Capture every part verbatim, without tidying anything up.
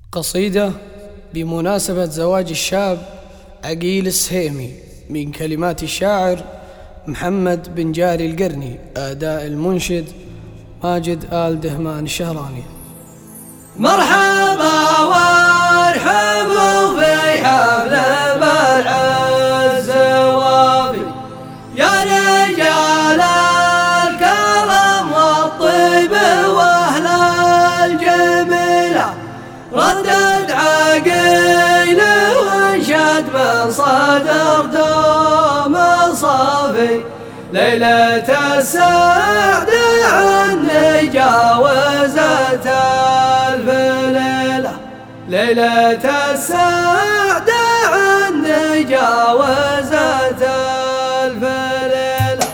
قصيدة بمناسبة زواج الشاب عقيل السهيمي من كلمات الشاعر محمد بن جاري القرني، أداء المنشد ماجد آل دهمان الشهراني. مرحبا وارحبوا في حفل بالعز وافي يا رجال الكرم والطيب واهل الجميله، ردد عقيل وانشد من صدر دوم صافي، ليلة السعد عني جاوزت ألف ليلة، ليلة السعد عني جاوزت ألف ليلة.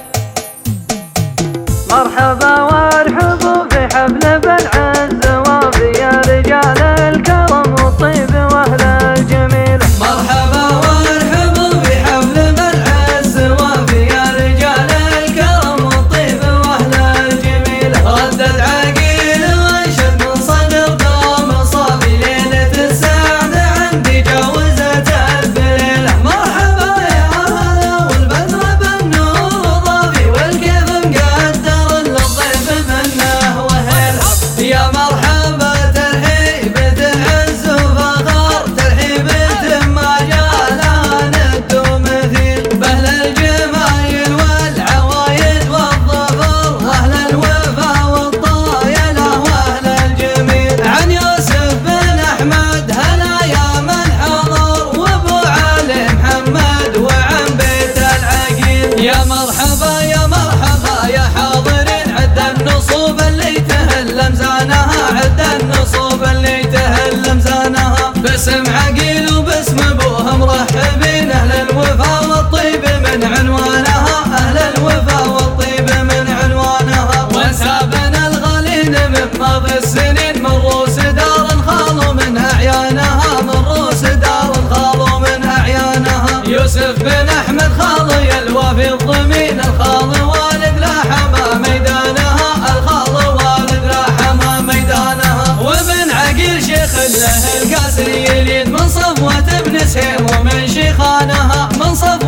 مرحبا وارحبوا في حفل بالعز وافي يا رجال الكرم والطيب واهل الجميله. مرحبا وارحبوا في حفل بالعز وافي يا رجال الكرم والطيب واهل الجميله، ردد عقيل وانشد من صدر دوم صافي، ليله السعد عندي جاوزت الف ليله. مرحبا يا هلا والبدر بالنور ضافي، والكيف مقدر للضيف منه وهله. يا مرحبا ترحيبة عز وفخر، ترحيبة ما جالها ند ومثيل، بأهل الجمايل والعوايد والظفر، أهل الوفا والطايلة وأهل الجميل. عن يوسف بن أحمد هلا يا من حضر، وأبو علي محمد وعن بيت العقيل. يا مرحبا يا مرحبا يا حاضرين، عد النصوب اللي تهل مزانها، عد النصوب اللي تهل مزانها، باسم عقيل وباسم ابوه مرحبين، اهل الوفا والطيب من عنوانها، اهل الوفا والطيب من عنوانها. وانسابنا الغالين من ماضي السنين، من روس دار خالوا من اعيانها، من روس دار خالوا من اعيانها. يوسف بن احمد خالي الوافي الضمين، الخالي والد لاحم ميدانها، الخالي والد لاحم ميدانها. وابن عقيل شيخ له القاسري يليد، من صفوة ابن سهيم ومن شيخانها، من صفوة